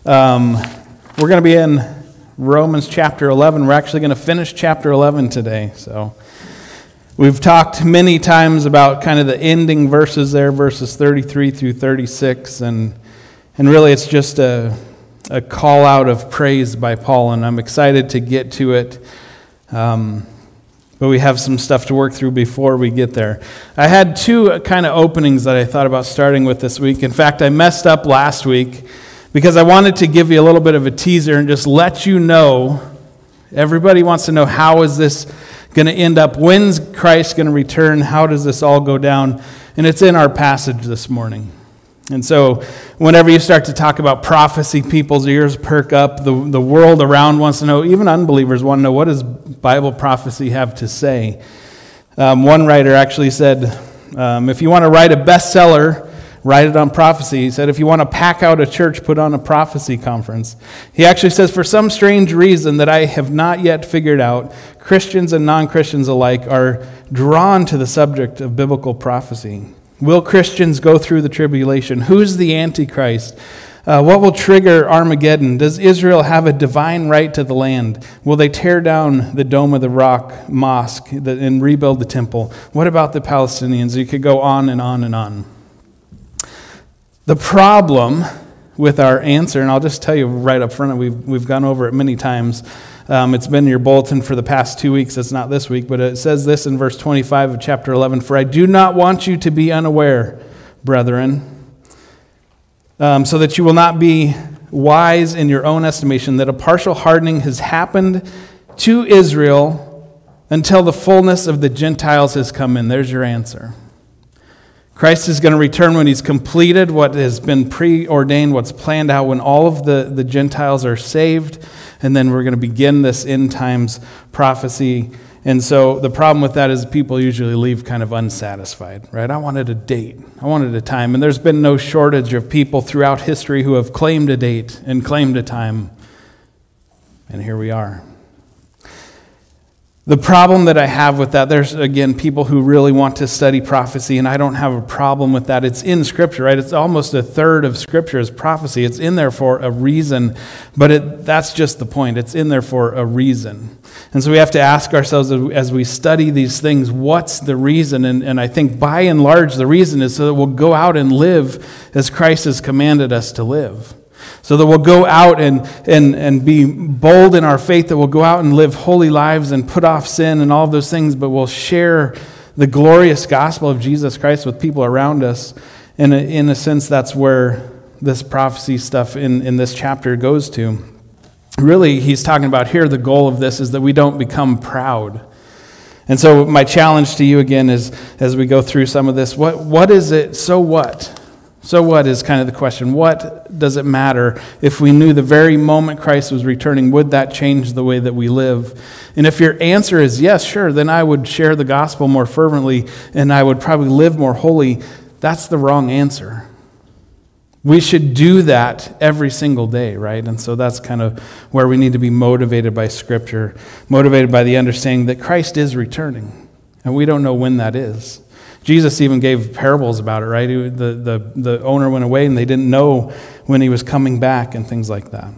We're going to be in Romans chapter 11. We're actually going to finish chapter 11 today. So we've talked many times about kind of the ending verses there, verses 33 through 36, and really it's just a call out of praise by Paul, and I'm excited to get to it. But we have some stuff to work through before we get there. I had two kind of openings that I thought about starting with this week. In fact, I messed up last week because I wanted to give you a little bit of a teaser and just let you know. Everybody wants to know, how is this going to end up? When's Christ going to return? How does this all go down? And it's in our passage this morning. And so whenever you start to talk about prophecy, people's ears perk up. The world around wants to know, even unbelievers want to know, what does Bible prophecy have to say? One writer actually said, if you want to write a bestseller, write it on prophecy. He said, if you want to pack out a church, put on a prophecy conference. He actually says, for some strange reason that I have not yet figured out, Christians and non-Christians alike are drawn to the subject of biblical prophecy. Will Christians go through the tribulation? Who's the Antichrist? What will trigger Armageddon? Does Israel have a divine right to the land? Will they tear down the Dome of the Rock mosque and rebuild the temple? What about the Palestinians? You could go on and on and on. The problem with our answer, and I'll just tell you right up front, we've gone over it many times. It's been in your bulletin for the past 2 weeks. It's not this week, but it says this in verse 25 of chapter 11, "For I do not want you to be unaware, brethren, so that you will not be wise in your own estimation, that a partial hardening has happened to Israel until the fullness of the Gentiles has come in." There's your answer. Christ is going to return when he's completed what has been preordained, what's planned out, when all of the Gentiles are saved. And then we're going to begin this end times prophecy. And so the problem with that is people usually leave kind of unsatisfied, right? I wanted a date. I wanted a time. And there's been no shortage of people throughout history who have claimed a date and claimed a time. And here we are. The problem that I have with that, there's, again, people who really want to study prophecy, and I don't have a problem with that. It's in Scripture, right? It's almost a third of Scripture is prophecy. It's in there for a reason, but that's just the point. It's in there for a reason. And so we have to ask ourselves as we study these things, what's the reason? And I think by and large, the reason is so that we'll go out and live as Christ has commanded us to live. So that we'll go out and be bold in our faith, that we'll go out and live holy lives and put off sin and all of those things, but we'll share the glorious gospel of Jesus Christ with people around us. And in a sense, that's where this prophecy stuff in this chapter goes to. Really, he's talking about here, the goal of this is that we don't become proud. And so my challenge to you again is, as we go through some of this, what is it, so what? So what is kind of the question? What does it matter if we knew the very moment Christ was returning? Would that change the way that we live? And if your answer is yes, sure, then I would share the gospel more fervently and I would probably live more holy. That's the wrong answer. We should do that every single day, right? And so that's kind of where we need to be motivated by Scripture, motivated by the understanding that Christ is returning, and we don't know when that is. Jesus even gave parables about it, right? The owner went away and they didn't know when he was coming back and things like that.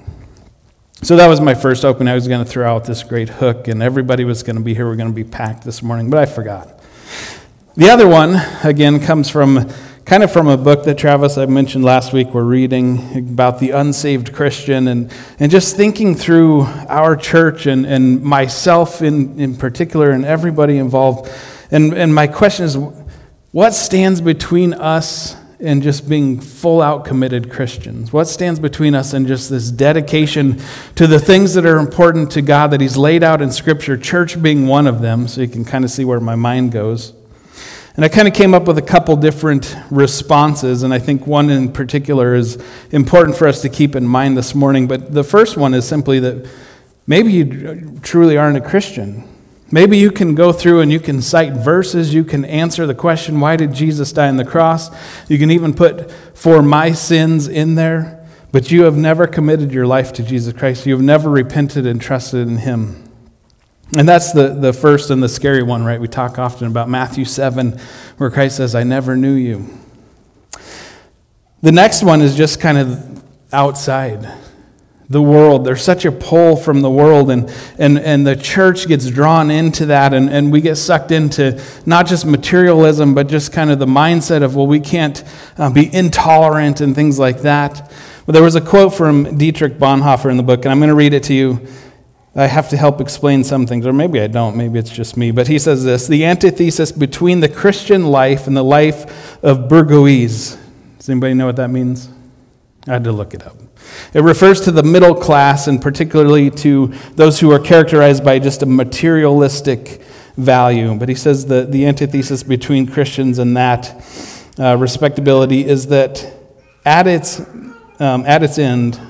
So that was my first opening. I was going to throw out this great hook and everybody was going to be here. We're going to be packed this morning, but I forgot. The other one, again, comes from a book that Travis, I mentioned last week, we're reading about the unsaved Christian and just thinking through our church and myself in particular and everybody involved. And my question is, what stands between us and just being full-out committed Christians? What stands between us and just this dedication to the things that are important to God that he's laid out in Scripture, church being one of them, so you can kind of see where my mind goes. And I kind of came up with a couple different responses, and I think one in particular is important for us to keep in mind this morning. But the first one is simply that maybe you truly aren't a Christian. Maybe you can go through and you can cite verses, you can answer the question, why did Jesus die on the cross? You can even put, for my sins in there, but you have never committed your life to Jesus Christ. You have never repented and trusted in him. And that's the first and the scary one, right? We talk often about Matthew 7, where Christ says, I never knew you. The next one is just kind of outside. the world. There's such a pull from the world, and the church gets drawn into that, and we get sucked into not just materialism, but just kind of the mindset of, well, we can't be intolerant and things like that. But there was a quote from Dietrich Bonhoeffer in the book, and I'm going to read it to you. I have to help explain some things, or maybe I don't, maybe it's just me. But he says this: the antithesis between the Christian life and the life of bourgeoisie. Does anybody know what that means? I had to look it up. It refers to the middle class, and particularly to those who are characterized by just a materialistic value. But he says the antithesis between Christians and that respectability is that is at its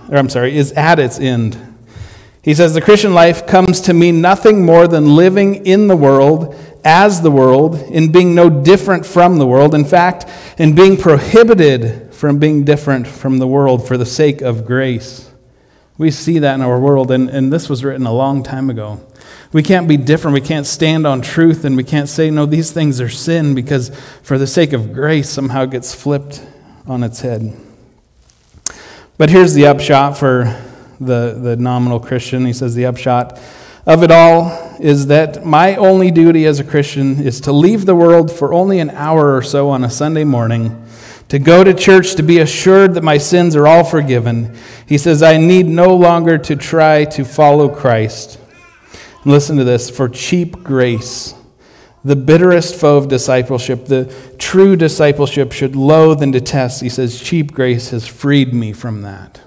end. He says the Christian life comes to mean nothing more than living in the world, as the world, in being no different from the world. In fact, in being prohibited from being different from the world for the sake of grace. We see that in our world, and this was written a long time ago. We can't be different. We can't stand on truth, and we can't say, no, these things are sin, because for the sake of grace, somehow it gets flipped on its head. But here's the upshot for the nominal Christian. He says the upshot of it all is that my only duty as a Christian is to leave the world for only an hour or so on a Sunday morning, to go to church to be assured that my sins are all forgiven. He says, I need no longer to try to follow Christ. And listen to this: for cheap grace, the bitterest foe of discipleship, the true discipleship should loathe and detest. He says, cheap grace has freed me from that.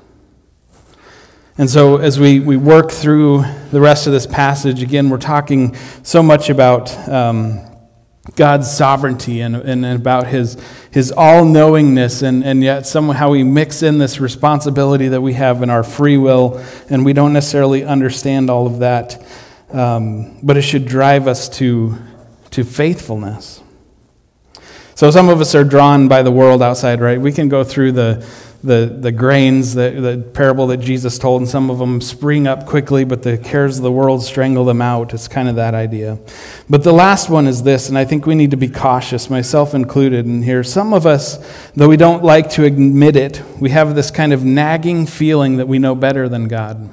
And so as we work through the rest of this passage, again, we're talking so much about God's sovereignty and about his all-knowingness, and yet somehow we mix in this responsibility that we have in our free will, and we don't necessarily understand all of that, but it should drive us to faithfulness. So some of us are drawn by the world outside, right? We can go through the grains, the parable that Jesus told, and some of them spring up quickly, but the cares of the world strangle them out. It's kind of that idea. But the last one is this, and I think we need to be cautious, myself included in here. Some of us, though we don't like to admit it, we have this kind of nagging feeling that we know better than God.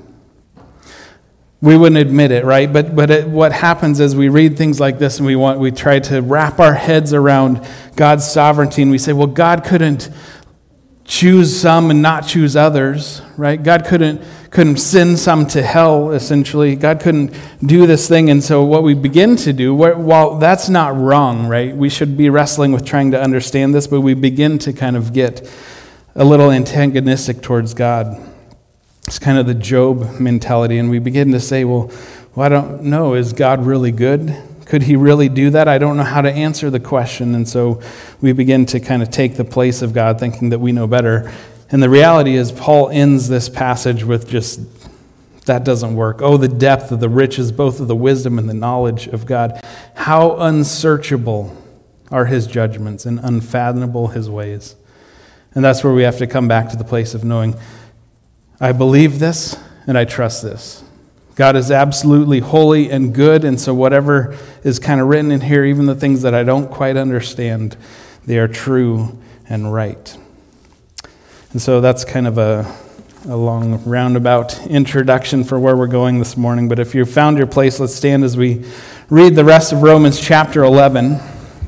We wouldn't admit it, right? But what happens is we read things like this, and we try to wrap our heads around God's sovereignty, and we say, well, God couldn't choose some and not choose others, right? God couldn't send some to hell, essentially. God couldn't do this thing. And so what we begin to do, while that's not wrong, right? We should be wrestling with trying to understand this, but we begin to kind of get a little antagonistic towards God. It's kind of the Job mentality, and we begin to say, well, I don't know, is God really good? Could he really do that? I don't know how to answer the question. And so we begin to kind of take the place of God, thinking that we know better. And the reality is, Paul ends this passage with just, that doesn't work. Oh, the depth of the riches, both of the wisdom and the knowledge of God. How unsearchable are his judgments and unfathomable his ways. And that's where we have to come back to the place of knowing, I believe this and I trust this. God is absolutely holy and good, and so whatever is kind of written in here, even the things that I don't quite understand, they are true and right. And so that's kind of a long roundabout introduction for where we're going this morning. But if you've found your place, let's stand as we read the rest of Romans chapter 11.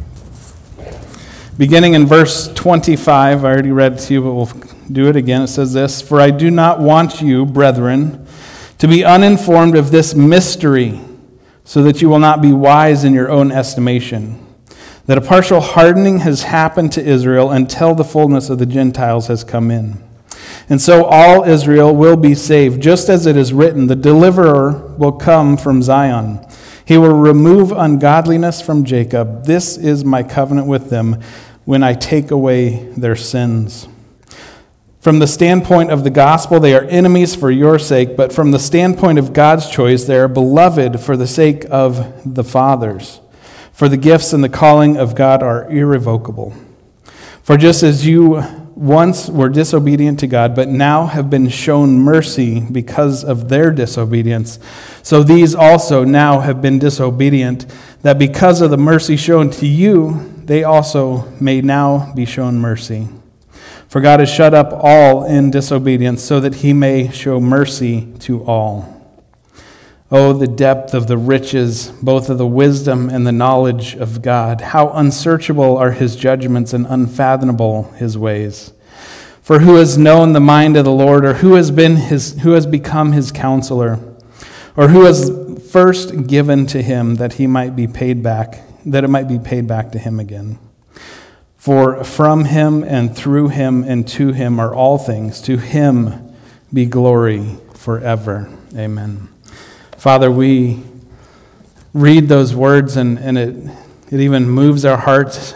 Beginning in verse 25, I already read it to you, but we'll do it again. It says this: For I do not want you, brethren, to be uninformed of this mystery, so that you will not be wise in your own estimation, that a partial hardening has happened to Israel until the fullness of the Gentiles has come in. And so all Israel will be saved, just as it is written, the deliverer will come from Zion. He will remove ungodliness from Jacob. This is my covenant with them when I take away their sins. From the standpoint of the gospel, they are enemies for your sake, but from the standpoint of God's choice, they are beloved for the sake of the fathers. For the gifts and the calling of God are irrevocable. For just as you once were disobedient to God, but now have been shown mercy because of their disobedience, so these also now have been disobedient, that because of the mercy shown to you, they also may now be shown mercy. For God has shut up all in disobedience, so that he may show mercy to all. Oh, the depth of the riches, both of the wisdom and the knowledge of God. How unsearchable are his judgments and unfathomable his ways. For who has known the mind of the Lord, or who has become his counselor, or who has first given to him that it might be paid back to him again? For from him and through him and to him are all things. To him be glory forever. Amen. Father, we read those words and it even moves our hearts.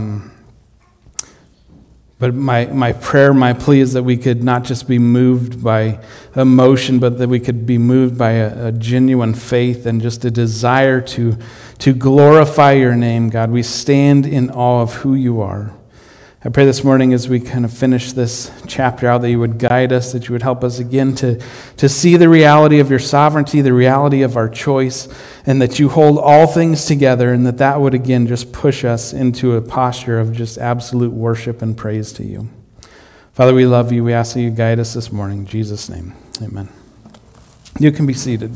But my prayer, my plea is that we could not just be moved by emotion, but that we could be moved by a genuine faith and just a desire to glorify your name, God. We stand in awe of who you are. I pray this morning as we kind of finish this chapter out that you would guide us, that you would help us again to see the reality of your sovereignty, the reality of our choice, and that you hold all things together, and that would again just push us into a posture of just absolute worship and praise to you. Father, we love you. We ask that you guide us this morning. In Jesus' name, amen. You can be seated.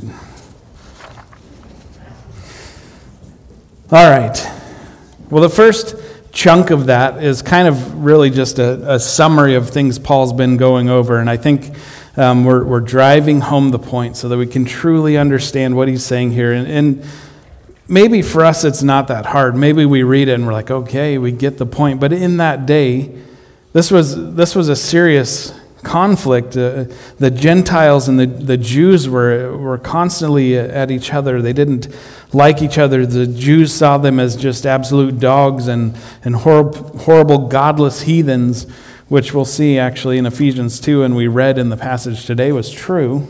All right. Well, the first chunk of that is kind of really just a summary of things Paul's been going over, and I think we're driving home the point so that we can truly understand what he's saying here. And maybe for us it's not that hard. Maybe we read it and we're like, okay, we get the point. But in that day, this was a serious conflict. The Gentiles and the Jews were constantly at each other. They didn't like each other. The Jews saw them as just absolute dogs and horrible godless heathens, which we'll see actually in Ephesians 2, and we read in the passage today was true.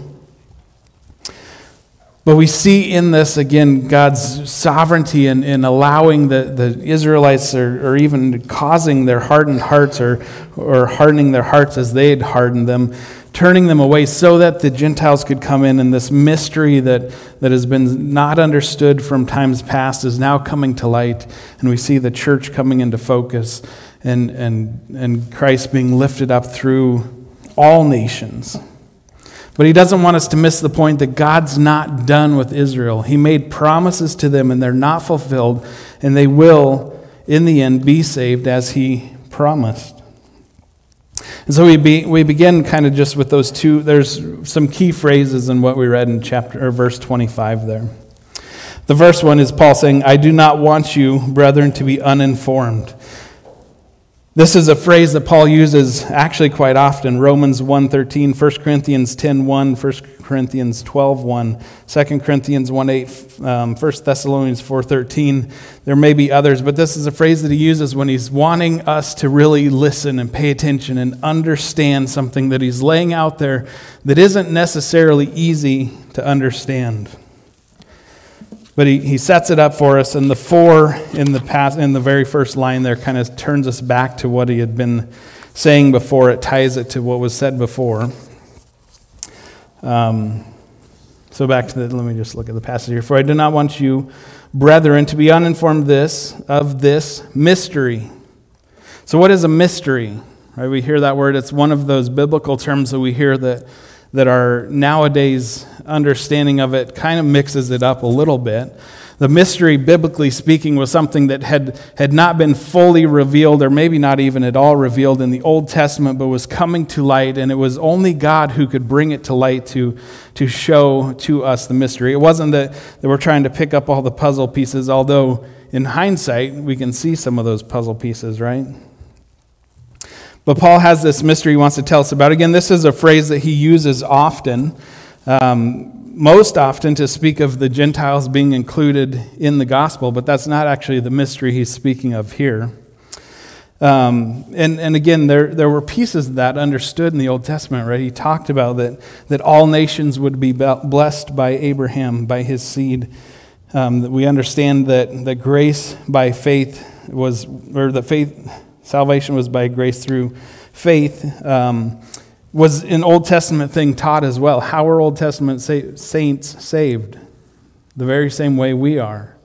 But we see in this, again, God's sovereignty in allowing the Israelites or even causing their hardened hearts or hardening their hearts as they had hardened them, turning them away so that the Gentiles could come in, and this mystery that has been not understood from times past is now coming to light, and we see the church coming into focus and Christ being lifted up through all nations. But he doesn't want us to miss the point that God's not done with Israel. He made promises to them, and they're not fulfilled, and they will, in the end, be saved as he promised. And so we begin kind of just with those two. There's some key phrases in what we read in verse 25 there. The first one is Paul saying, "I do not want you, brethren, to be uninformed." This is a phrase that Paul uses actually quite often. Romans 1:13, 1 Corinthians 10:1, 1 Corinthians 12:1, 2 Corinthians 1:8, 1 Thessalonians 4:13. There may be others, but this is a phrase that he uses when he's wanting us to really listen and pay attention and understand something that he's laying out there that isn't necessarily easy to understand. But he sets it up for us, and the "for" in the very first line there kind of turns us back to what he had been saying before. It ties it to what was said before. So back to let me just look at the passage here. "For I do not want you, brethren, to be uninformed of this mystery." So what is a mystery? Right? We hear that word. It's one of those biblical terms that we hear that our nowadays understanding of it kind of mixes it up a little bit. The mystery, biblically speaking, was something that had not been fully revealed, or maybe not even at all revealed in the Old Testament, but was coming to light, and it was only God who could bring it to light to show to us the mystery. It wasn't that we're trying to pick up all the puzzle pieces, although in hindsight, we can see some of those puzzle pieces, right? But Paul has this mystery he wants to tell us about. Again, this is a phrase that he uses often, most often to speak of the Gentiles being included in the gospel, but that's not actually the mystery he's speaking of here. And again, there were pieces of that understood in the Old Testament, right? He talked about that all nations would be blessed by Abraham, by his seed. That we understand that grace by faith salvation was by grace through faith, was an Old Testament thing taught as well. How are Old Testament saints saved? The very same way we are.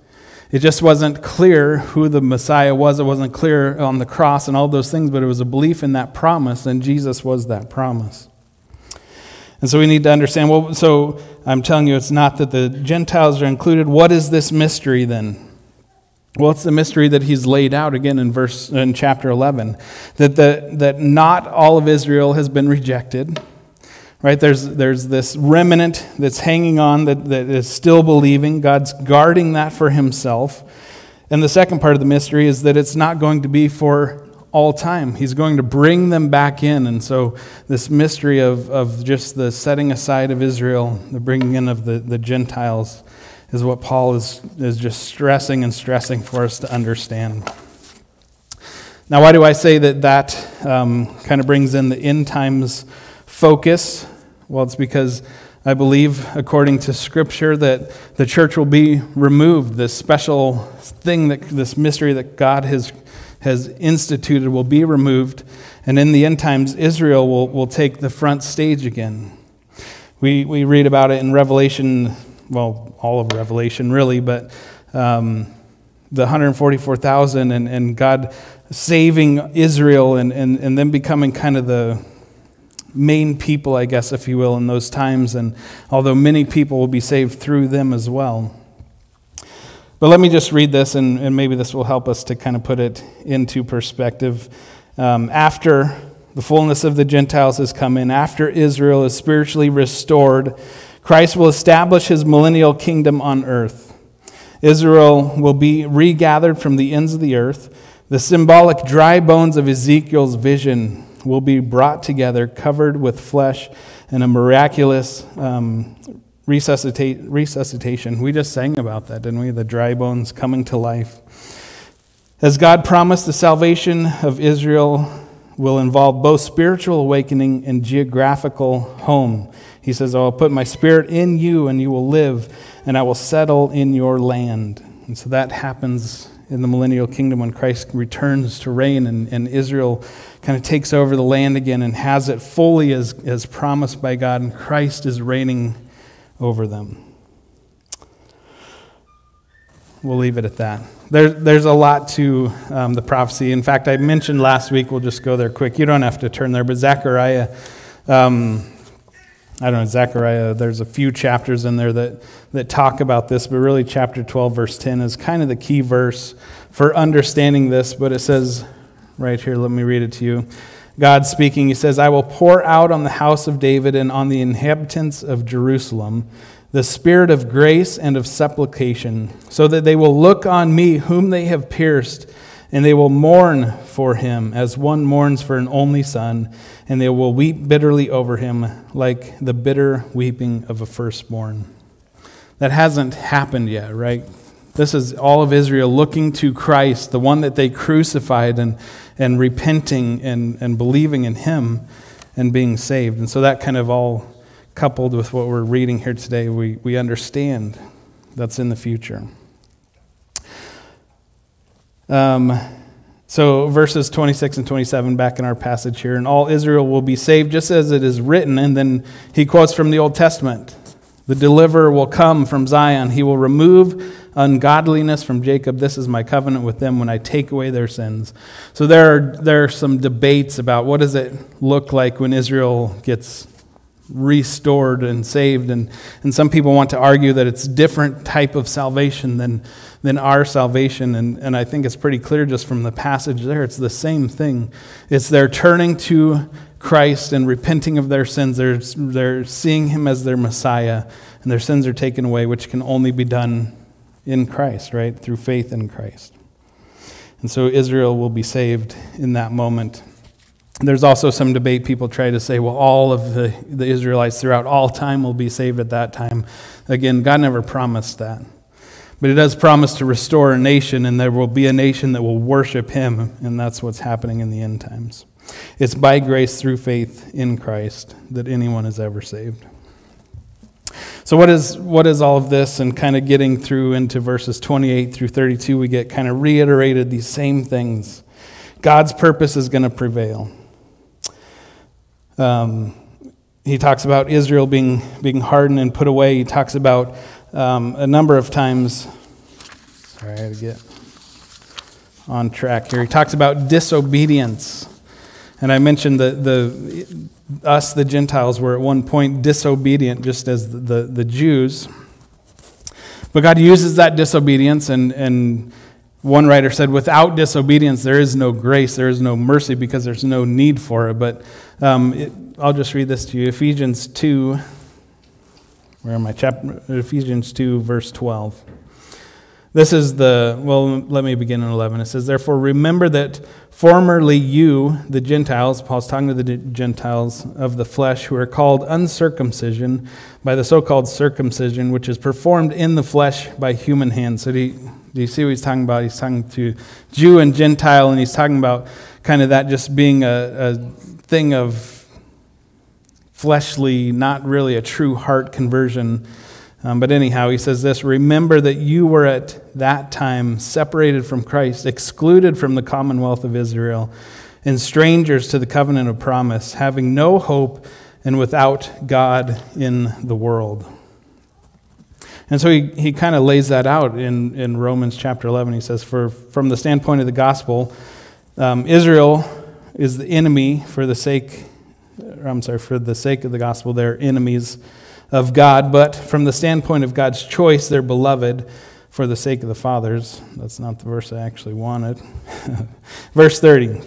It just wasn't clear who the Messiah was. It wasn't clear on the cross and all those things, but it was a belief in that promise, and Jesus was that promise. And so we need to understand, well, so I'm telling you it's not that the Gentiles are included. What is this mystery then? Well, it's the mystery that he's laid out again in chapter 11, that not all of Israel has been rejected. Right? There's this remnant that's hanging on that is still believing. God's guarding that for himself. And the second part of the mystery is that it's not going to be for all time. He's going to bring them back in. And so this mystery of just the setting aside of Israel, the bringing in of the Gentiles, is what Paul is just stressing for us to understand. Now, why do I say that kind of brings in the end times focus? Well, it's because I believe, according to Scripture, that the church will be removed. This special thing, this mystery that God has instituted will be removed. And in the end times, Israel will take the front stage again. We read about it in Revelation, well, all of Revelation really, but the 144,000 and God saving Israel and them becoming kind of the main people, I guess, if you will, in those times. And although many people will be saved through them as well. But let me just read this, and maybe this will help us to kind of put it into perspective. After the fullness of the Gentiles has come in, after Israel is spiritually restored, Christ will establish his millennial kingdom on earth. Israel will be regathered from the ends of the earth. The symbolic dry bones of Ezekiel's vision will be brought together, covered with flesh, and a miraculous resuscitation. We just sang about that, didn't we? The dry bones coming to life. As God promised, the salvation of Israel will involve both spiritual awakening and geographical home. He says, I will put my spirit in you and you will live, and I will settle in your land. And so that happens in the millennial kingdom when Christ returns to reign and Israel kind of takes over the land again and has it fully as promised by God, and Christ is reigning over them. We'll leave it at that. There's a lot to the prophecy. In fact, I mentioned last week, we'll just go there quick. You don't have to turn there, but Zechariah, Zechariah, there's a few chapters in there that talk about this, but really chapter 12, verse 10 is kind of the key verse for understanding this. But it says right here, let me read it to you. God speaking, he says, I will pour out on the house of David and on the inhabitants of Jerusalem the spirit of grace and of supplication, so that they will look on me whom they have pierced, and they will mourn for him as one mourns for an only son, and they will weep bitterly over him like the bitter weeping of a firstborn. That hasn't happened yet, right? This is all of Israel looking to Christ, the one that they crucified, and repenting and believing in him and being saved. And so that kind of all coupled with what we're reading here today, we understand that's in the future. So verses 26 and 27 back in our passage here, and all Israel will be saved just as it is written. And then he quotes from the Old Testament. The deliverer will come from Zion. He will remove ungodliness from Jacob. This is my covenant with them when I take away their sins. So there are some debates about what does it look like when Israel gets restored and saved, and some people want to argue that it's a different type of salvation than our salvation, and I think it's pretty clear just from the passage there, it's the same thing. It's they're turning to Christ and repenting of their sins. They're seeing him as their Messiah, and their sins are taken away, which can only be done in Christ, right? Through faith in Christ. And so Israel will be saved in that moment. There's also some debate. People try to say, well, all of the Israelites throughout all time will be saved at that time. Again, God never promised that. But he does promise to restore a nation, and there will be a nation that will worship him, and that's what's happening in the end times. It's by grace through faith in Christ that anyone is ever saved. So what is all of this? And kind of getting through into verses 28 through 32, we get kind of reiterated these same things. God's purpose is going to prevail. He talks about Israel being hardened and put away. He talks about a number of times. Sorry, I had to get on track here. He talks about disobedience. And I mentioned that the Gentiles, were at one point disobedient, just as the Jews. But God uses that disobedience, and one writer said, without disobedience, there is no grace, there is no mercy, because there's no need for it. But I'll just read this to you. Ephesians 2, where am I? Ephesians 2, verse 12. This is let me begin in 11. It says, therefore, remember that formerly you, the Gentiles, Paul's talking to the Gentiles of the flesh, who are called uncircumcision by the so-called circumcision, which is performed in the flesh by human hands. So do you see what he's talking about? He's talking to Jew and Gentile, and he's talking about kind of that just being a thing of fleshly, not really a true heart conversion. But anyhow, he says this, remember that you were at that time separated from Christ, excluded from the commonwealth of Israel, and strangers to the covenant of promise, having no hope and without God in the world. And so he kind of lays that out in Romans chapter 11. He says, from the standpoint of the gospel, Israel is the enemy for the sake of the gospel. They're enemies of God, but from the standpoint of God's choice, they're beloved for the sake of the fathers. That's not the verse I actually wanted. Verse 30,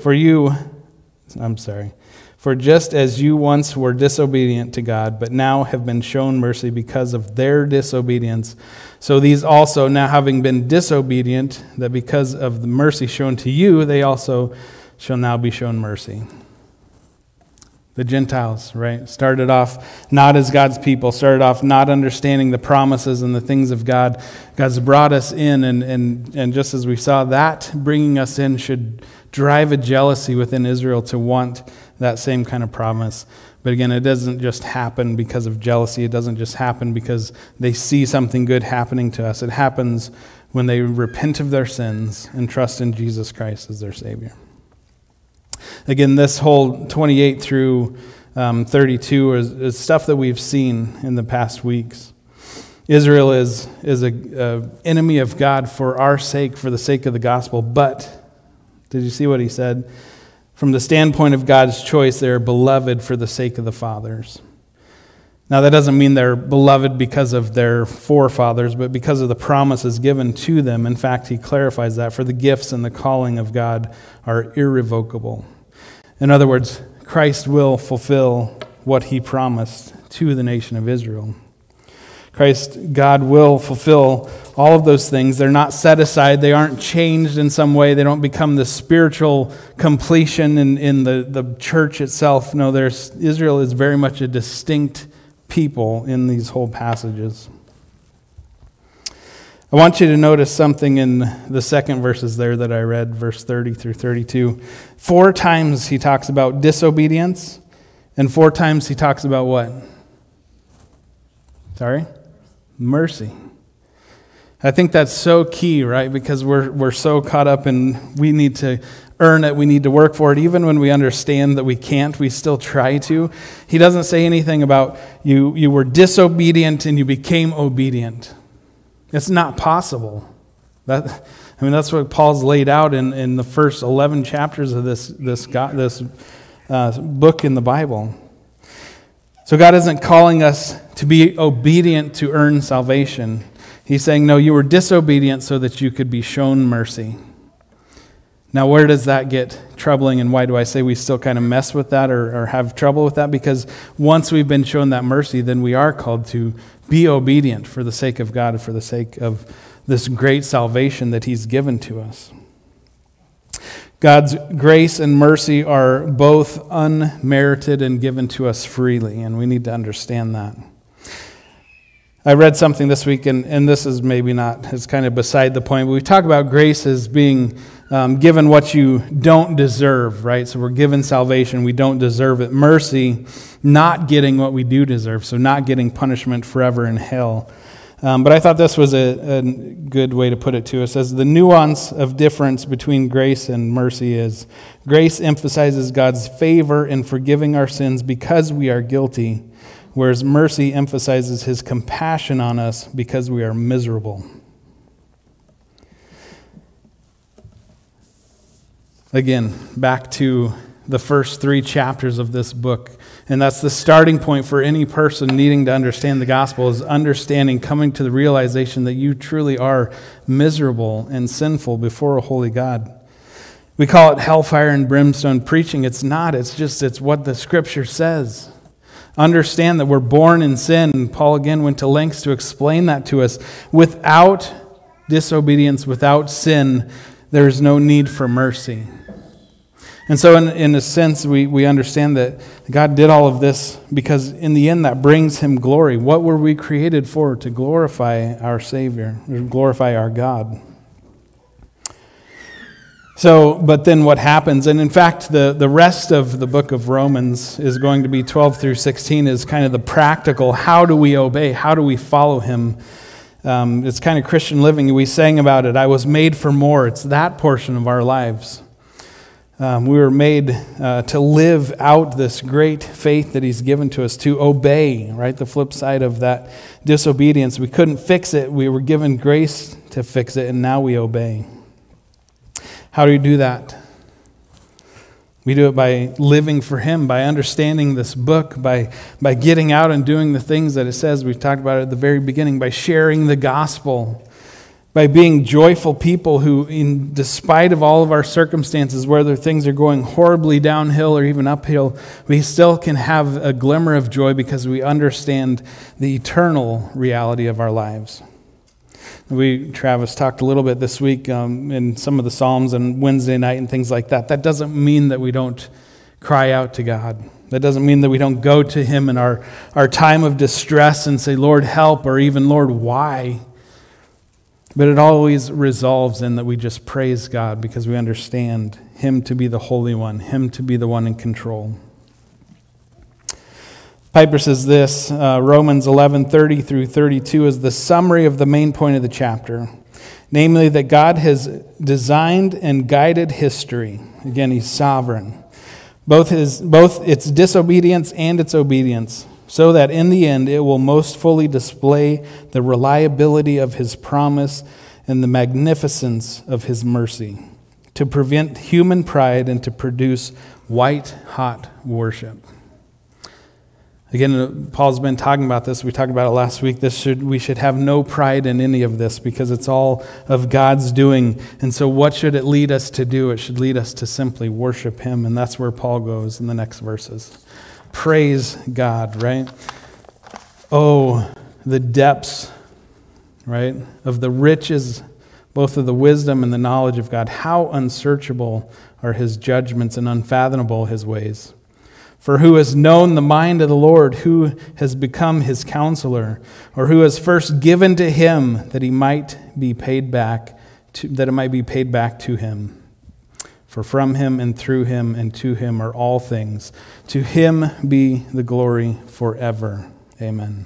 for just as you once were disobedient to God, but now have been shown mercy because of their disobedience, so these also, now having been disobedient, that because of the mercy shown to you, they also shall now be shown mercy. The Gentiles, right, started off not as God's people, started off not understanding the promises and the things of God. God's brought us in, and just as we saw, that bringing us in should drive a jealousy within Israel to want that same kind of promise. But again, it doesn't just happen because of jealousy. It doesn't just happen because they see something good happening to us. It happens when they repent of their sins and trust in Jesus Christ as their Savior. Again, this whole 28 through 32 is stuff that we've seen in the past weeks. Israel is an enemy of God for our sake, for the sake of the gospel. But, did you see what he said? From the standpoint of God's choice, they are beloved for the sake of the fathers. Now, that doesn't mean they're beloved because of their forefathers, but because of the promises given to them. In fact, he clarifies that, for the gifts and the calling of God are irrevocable. In other words, Christ will fulfill what he promised to the nation of Israel. God will fulfill all of those things. They're not set aside. They aren't changed in some way. They don't become the spiritual completion in the church itself. No, Israel is very much a distinct people in these whole passages. I want you to notice something in the second verses there that I read, verse 30 through 32. 4 times he talks about disobedience, and 4 times he talks about what? Sorry? Mercy. I think that's so key, right? Because we're so caught up in we need to earn it, we need to work for it. Even when we understand that we can't, we still try to. He doesn't say anything about you were disobedient and you became obedient. It's not possible. That's what Paul's laid out in the first 11 chapters of this book in the Bible. So God isn't calling us to be obedient to earn salvation. He's saying, no, you were disobedient so that you could be shown mercy. Now, where does that get troubling, and why do I say we still kind of mess with that or have trouble with that? Because once we've been shown that mercy, then we are called to be obedient for the sake of God, for the sake of this great salvation that he's given to us. God's grace and mercy are both unmerited and given to us freely, and we need to understand that. I read something this week, and this is maybe not, it's kind of beside the point, but we talk about grace as being given what you don't deserve, right? So we're given salvation, we don't deserve it. Mercy, not getting what we do deserve, so not getting punishment forever in hell. But I thought this was a good way to put it too. It says, the nuance of difference between grace and mercy is grace emphasizes God's favor in forgiving our sins because we are guilty, whereas mercy emphasizes his compassion on us because we are miserable. Again, back to the first 3 chapters of this book. And that's the starting point for any person needing to understand the gospel, is understanding, coming to the realization that you truly are miserable and sinful before a holy God. We call it hellfire and brimstone preaching. It's not. It's what the Scripture says. Understand that we're born in sin. And Paul again went to lengths to explain that to us. Without disobedience, without sin, there is no need for mercy. And so in a sense, we understand that God did all of this because in the end that brings him glory. What were we created for? To glorify our Savior, or glorify our God. So, but then what happens, and in fact, the rest of the book of Romans is going to be 12 through 16 is kind of the practical, how do we obey, how do we follow him? It's kind of Christian living. We sang about it, I was made for more. It's that portion of our lives. We were made to live out this great faith that he's given to us, to obey, right? The flip side of that disobedience. We couldn't fix it. We were given grace to fix it, and now we obey. How do you do that? We do it by living for him, by understanding this book, by getting out and doing the things that it says. We talked about it at the very beginning, by sharing the gospel, by being joyful people who, in despite of all of our circumstances, whether things are going horribly downhill or even uphill, we still can have a glimmer of joy because we understand the eternal reality of our lives. Travis talked a little bit this week in some of the Psalms and Wednesday night and things like that. That doesn't mean that we don't cry out to God. That doesn't mean that we don't go to him in our time of distress and say, Lord, help, or even, Lord, why? But it always resolves in that we just praise God because we understand him to be the Holy One, him to be the one in control. Piper says this, Romans 11:30 through 32 is the summary of the main point of the chapter, namely that God has designed and guided history. Again, he's sovereign. Both its disobedience and its obedience, so that in the end it will most fully display the reliability of his promise and the magnificence of his mercy, to prevent human pride and to produce white-hot worship. Again, Paul's been talking about this. We talked about it last week. We should have no pride in any of this because it's all of God's doing. And so what should it lead us to do? It should lead us to simply worship him. And that's where Paul goes in the next verses. Praise God, right? Oh, the depths, right, of the riches, both of the wisdom and the knowledge of God. How unsearchable are his judgments and unfathomable his ways. For who has known the mind of the Lord? Who has become his counselor? Or who has first given to him that he might be paid back, that it might be paid back to him? For from him and through him and to him are all things. To him be the glory forever. Amen.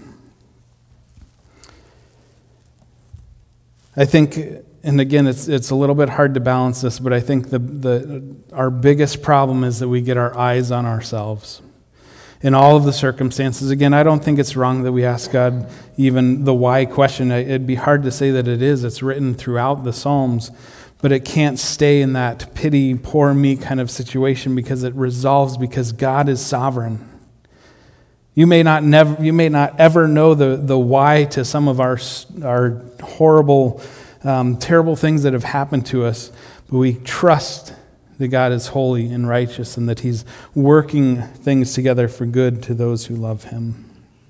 I think, and again, it's a little bit hard to balance this, but I think our biggest problem is that we get our eyes on ourselves. In all of the circumstances, again, I don't think it's wrong that we ask God even the why question. It'd be hard to say that it is. It's written throughout the Psalms, but it can't stay in that pity, poor me kind of situation because it resolves because God is sovereign. You may not ever know the why to some of our horrible, terrible things that have happened to us, but we trust that God is holy and righteous and that he's working things together for good to those who love him.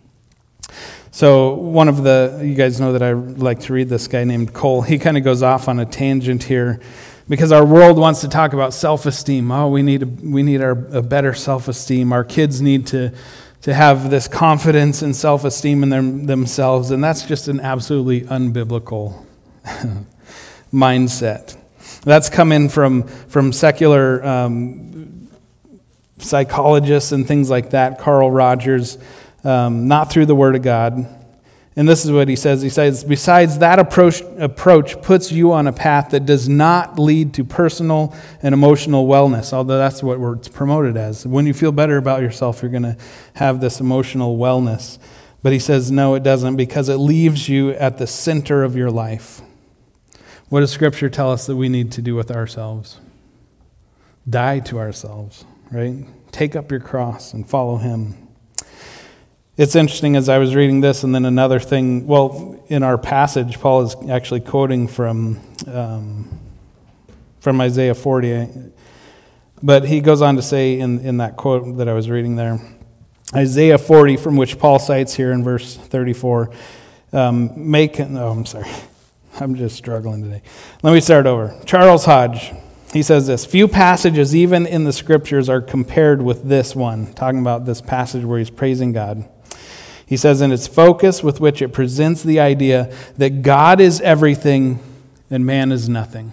So you guys know that I like to read this guy named Cole. He kind of goes off on a tangent here because our world wants to talk about self-esteem. Oh, we need a better self-esteem. Our kids need to have this confidence and self-esteem in themselves, and that's just an absolutely unbiblical mindset. That's come in from secular psychologists and things like that, Carl Rogers, not through the Word of God. And this is what he says. He says, besides that approach puts you on a path that does not lead to personal and emotional wellness, although that's what it's promoted as. When you feel better about yourself, you're going to have this emotional wellness. But he says, no, it doesn't, because it leaves you at the center of your life. What does Scripture tell us that we need to do with ourselves? Die to ourselves, right? Take up your cross and follow him. It's interesting as I was reading this, and then another thing, well, in our passage, Paul is actually quoting from Isaiah 40. But he goes on to say in that quote that I was reading there, Isaiah 40, from which Paul cites here in verse 34, I'm sorry. I'm just struggling today. Let me start over. Charles Hodge, he says this: few passages, even in the scriptures, are compared with this one, talking about this passage where he's praising God. He says, in its focus with which it presents the idea that God is everything and man is nothing.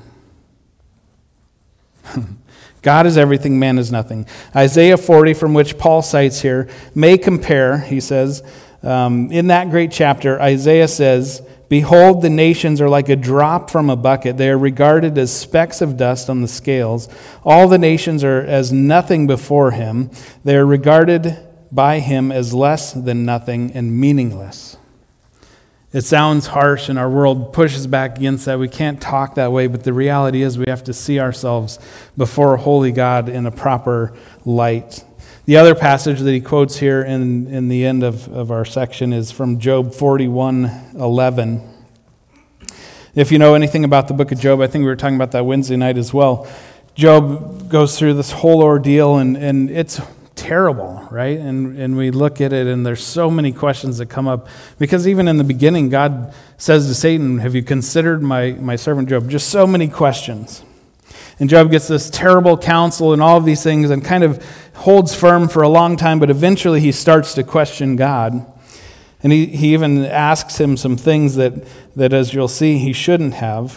God is everything, man is nothing. Isaiah 40, from which Paul cites here, may compare, he says, in that great chapter, Isaiah says, behold, the nations are like a drop from a bucket. They are regarded as specks of dust on the scales. All the nations are as nothing before him. They are regarded by him as less than nothing and meaningless. It sounds harsh, and our world pushes back against that. We can't talk that way, but the reality is we have to see ourselves before a holy God in a proper light. The other passage that he quotes here in the end of our section is from Job 41:11. If you know anything about the book of Job, I think we were talking about that Wednesday night as well. Job goes through this whole ordeal, and it's terrible, right? And we look at it, and there's so many questions that come up, because even in the beginning, God says to Satan, have you considered my servant Job? Just so many questions. And Job gets this terrible counsel and all of these things and kind of holds firm for a long time, but eventually he starts to question God. And he even asks him some things that, as you'll see, he shouldn't have.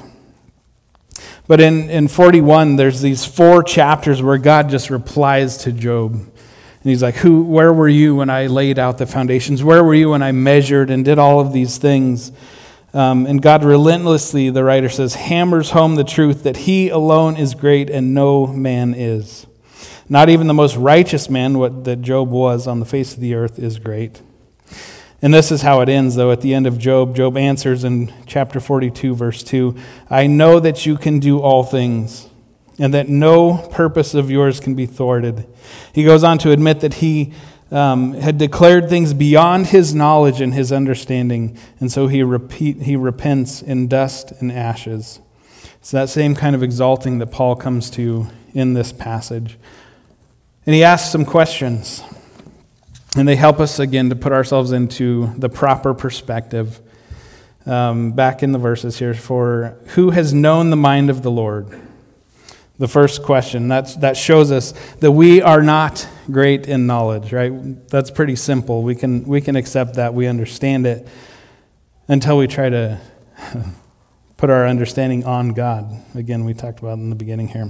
But in 41, there's these 4 chapters where God just replies to Job. And he's like, where were you when I laid out the foundations? Where were you when I measured and did all of these things? And God relentlessly, the writer says, hammers home the truth that he alone is great and no man is. Not even the most righteous man, that Job was on the face of the earth, is great. And this is how it ends, though. At the end of Job, Job answers in chapter 42, verse 2, I know that you can do all things, and that no purpose of yours can be thwarted. He goes on to admit that he had declared things beyond his knowledge and his understanding, and so he repents in dust and ashes. It's that same kind of exalting that Paul comes to in this passage. And he asks some questions, and they help us again to put ourselves into the proper perspective. Back in the verses here, for who has known the mind of the Lord? The first question, that shows us that we are not great in knowledge, right? That's pretty simple. We can accept that. We understand it until we try to put our understanding on God. Again, we talked about in the beginning here.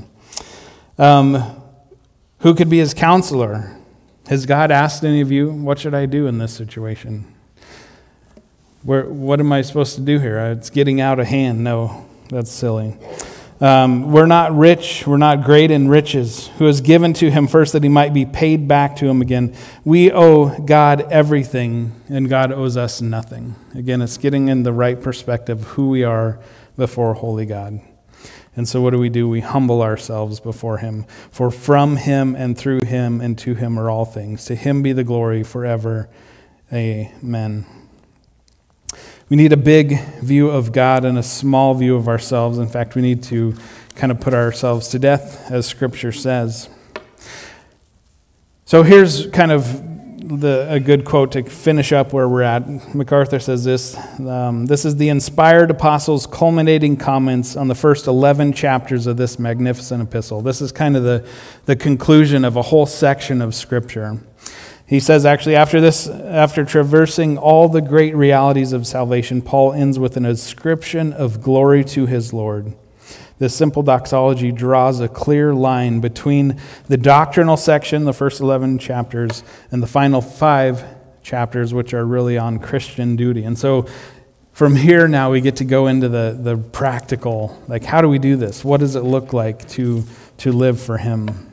Who could be his counselor? Has God asked any of you, what should I do in this situation? What am I supposed to do here? It's getting out of hand. No, that's silly. We're not rich, we're not great in riches, who has given to him first that he might be paid back to him again. We owe God everything, and God owes us nothing. Again, it's getting in the right perspective of who we are before holy God. And so what do? We humble ourselves before him. For from him and through him and to him are all things. To him be the glory forever. Amen. We need a big view of God and a small view of ourselves. In fact, we need to kind of put ourselves to death, as Scripture says. So here's kind of a good quote to finish up where we're at. MacArthur says this, this is the inspired apostles' culminating comments on the first 11 chapters of this magnificent epistle. This is kind of the conclusion of a whole section of Scripture. He says, actually, after traversing all the great realities of salvation, Paul ends with an ascription of glory to his Lord. This simple doxology draws a clear line between the doctrinal section, the first 11 chapters, and the final 5 chapters, which are really on Christian duty. And so from here now we get to go into the practical, like how do we do this? What does it look like to live for him?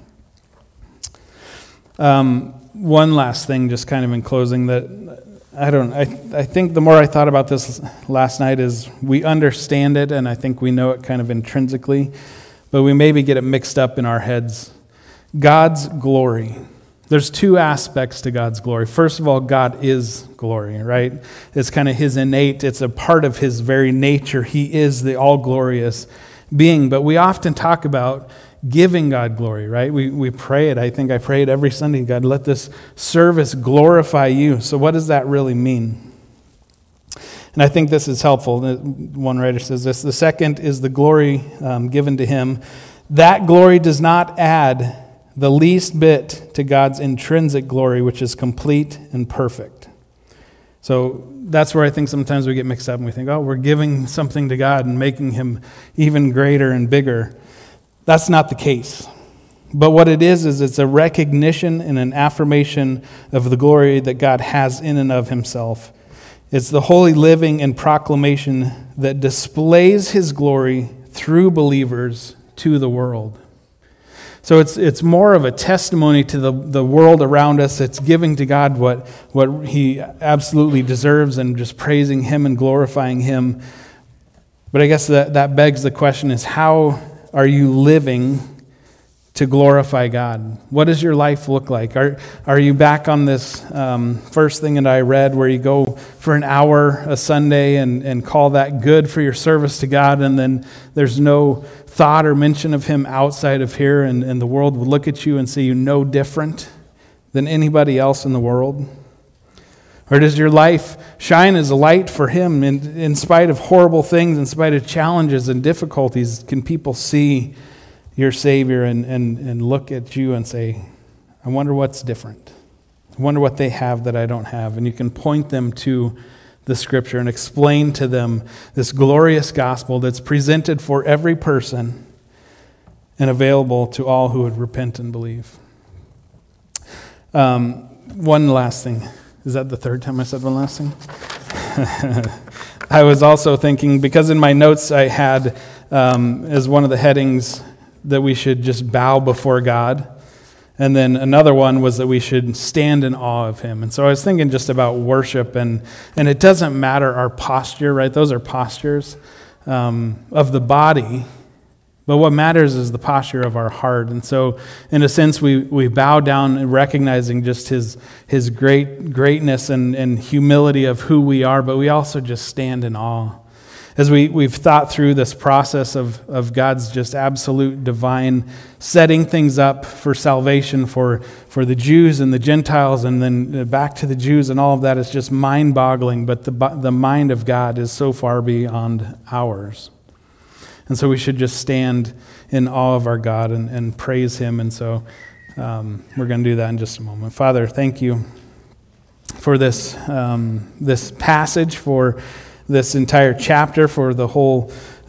One last thing, just kind of in closing, that I think the more I thought about this last night is we understand it, and I think we know it kind of intrinsically, but we maybe get it mixed up in our heads God's glory. There's two aspects to God's glory. First of all, God is glory, right? It's kind of his innate, it's a part of his very nature. He is the all-glorious being. But we often talk about giving God glory, right? We pray it. I think I pray it every Sunday. God, let this service glorify you. So what does that really mean? And I think this is helpful. One writer says this: the second is the glory given to him. That glory does not add the least bit to God's intrinsic glory, which is complete and perfect. So that's where I think sometimes we get mixed up and we think, oh, we're giving something to God and making him even greater and bigger. That's not the case. But what it is it's a recognition and an affirmation of the glory that God has in and of himself. It's the holy living and proclamation that displays his glory through believers to the world. So it's more of a testimony to the world around us. It's giving to God what he absolutely deserves and just praising him and glorifying him. But I guess that begs the question is, how are you living to glorify God? What does your life look like? Are you back on this first thing that I read where you go for an hour a Sunday and call that good for your service to God, and then there's no thought or mention of him outside of here, and the world would look at you and see you no different than anybody else in the world? Or does your life shine as a light for him in spite of horrible things, in spite of challenges and difficulties? Can people see your Savior and look at you and say, I wonder what's different. I wonder what they have that I don't have. And you can point them to the Scripture and explain to them this glorious gospel that's presented for every person and available to all who would repent and believe. One last thing. Is that the third time I said one last thing? I was also thinking, because in my notes I had as one of the headings that we should just bow before God. And then another one was that we should stand in awe of him. And so I was thinking just about worship, and it doesn't matter our posture, right? Those are postures of the body. But what matters is the posture of our heart. And so in a sense, we bow down recognizing just his greatness and humility of who we are, but we also just stand in awe. As we've thought through this process of God's just absolute divine setting things up for salvation for the Jews and the Gentiles, and then back to the Jews, and all of that is just mind-boggling, but the mind of God is so far beyond ours. And so we should just stand in awe of our God and praise him. And so we're going to do that in just a moment. Father, thank you for this passage, for this entire chapter, for the whole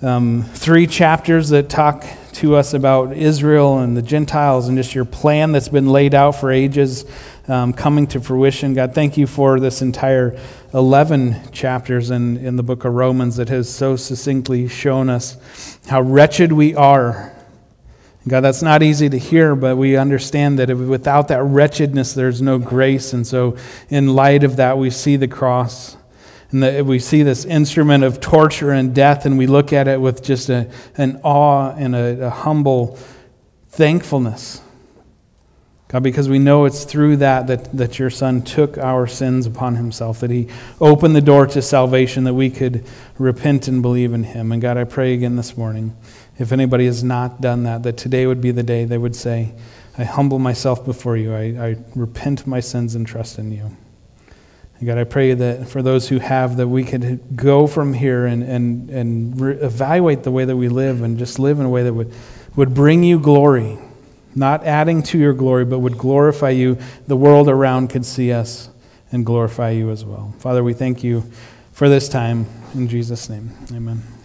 3 chapters that talk to us about Israel and the Gentiles and just your plan that's been laid out for ages coming to fruition. God, thank you for this entire 11 chapters in the book of Romans that has so succinctly shown us how wretched we are. God, that's not easy to hear, but we understand that without that wretchedness, there's no grace. And so in light of that, we see the cross. And we see this instrument of torture and death, and we look at it with just an awe and a humble thankfulness. God, because we know it's through that your Son took our sins upon himself, that he opened the door to salvation, that we could repent and believe in him. And God, I pray again this morning, if anybody has not done that today would be the day they would say, I humble myself before you. I repent my sins and trust in you. God, I pray that for those who have, that we could go from here and evaluate the way that we live and just live in a way that would bring you glory, not adding to your glory, but would glorify you. The world around could see us and glorify you as well. Father, we thank you for this time. In Jesus' name, amen.